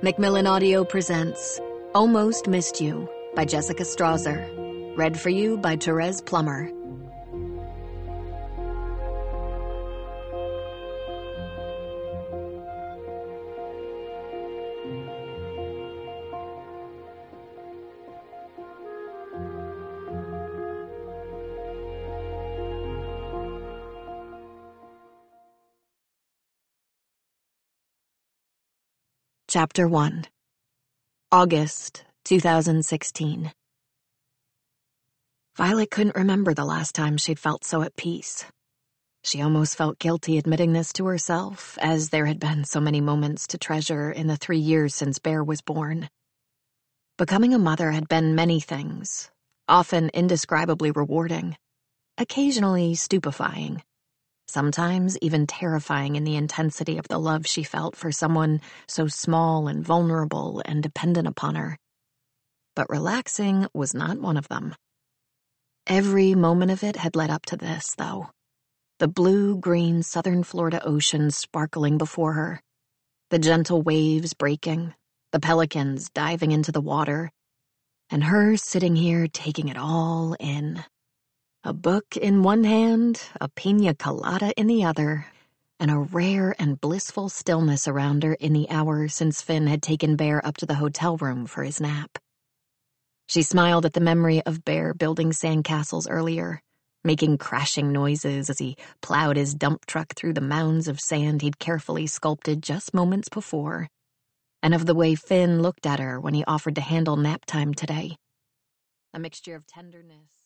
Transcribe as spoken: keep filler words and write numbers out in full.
Macmillan Audio presents Almost Missed You by Jessica Strawser. Read for you by Therese Plummer. Chapter one. August two thousand sixteen. Violet couldn't remember the last time she'd felt so at peace. She almost felt guilty admitting this to herself, as there had been so many moments to treasure in the three years since Bear was born. Becoming a mother had been many things, often indescribably rewarding, occasionally stupefying. Sometimes even terrifying in the intensity of the love she felt for someone so small and vulnerable and dependent upon her. But relaxing was not one of them. Every moment of it had led up to this, though. The blue-green southern Florida ocean sparkling before her, the gentle waves breaking, the pelicans diving into the water, and her sitting here taking it all in. A book in one hand, a piña colada in the other, and a rare and blissful stillness around her in the hour since Finn had taken Bear up to the hotel room for his nap. She smiled at the memory of Bear building sandcastles earlier, making crashing noises as he plowed his dump truck through the mounds of sand he'd carefully sculpted just moments before, and of the way Finn looked at her when he offered to handle nap time today. A mixture of tenderness